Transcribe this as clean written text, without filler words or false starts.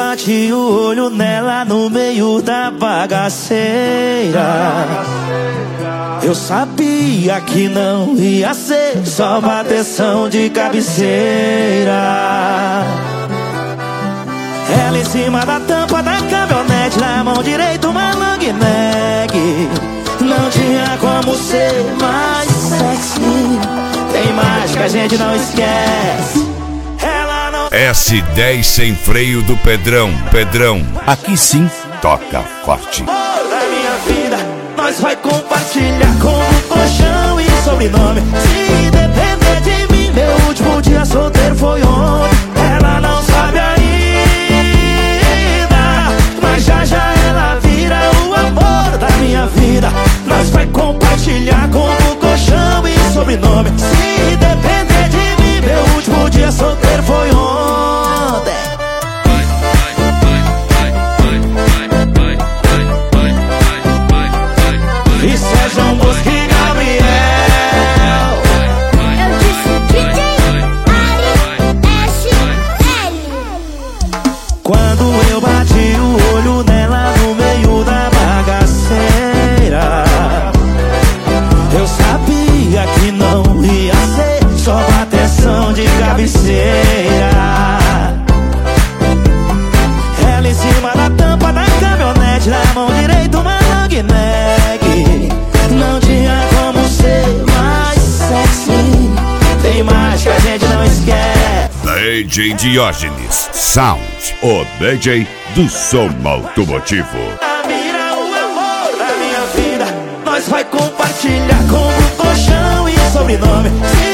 bati o olho nela no meio da bagaceira, eu sabia que não ia ser só bateção de cabeceira. Ela em cima da tampa da caminhonete, na mão direita uma long neck. Não tinha como ser mais sexy. Tem mais que a gente não esquece. Ela não... S10 sem freio do Pedrão. Aqui sim toca forte. Da minha vida, nós vai compartilhar com o colchão e sobrenome. Se depender de mim, meu último dia solteiro foi ontem. Ela não sabe ainda, mas já ela vira o amor da minha vida. Nós vai compartilhar com o colchão e sobrenome. Se depender de mim, meu último dia solteiro foi ontem. Isso é João Bosco e Gabriel. Eu disse DJ Ari SL. Quando eu bati o olho nela no meio da bagaceira, eu sabia que não ia ser só bateção de cabeceira. Ela em cima da tampa da caminhonete, na mão direita uma long neck. Não tinha como ser mais sexy. Tem mais que a gente não esquece. DJ Diógenes Sound, o DJ do som automotivo. Vira o amor da minha vida. Nós vai compartilhar com o colchão e sobrenome.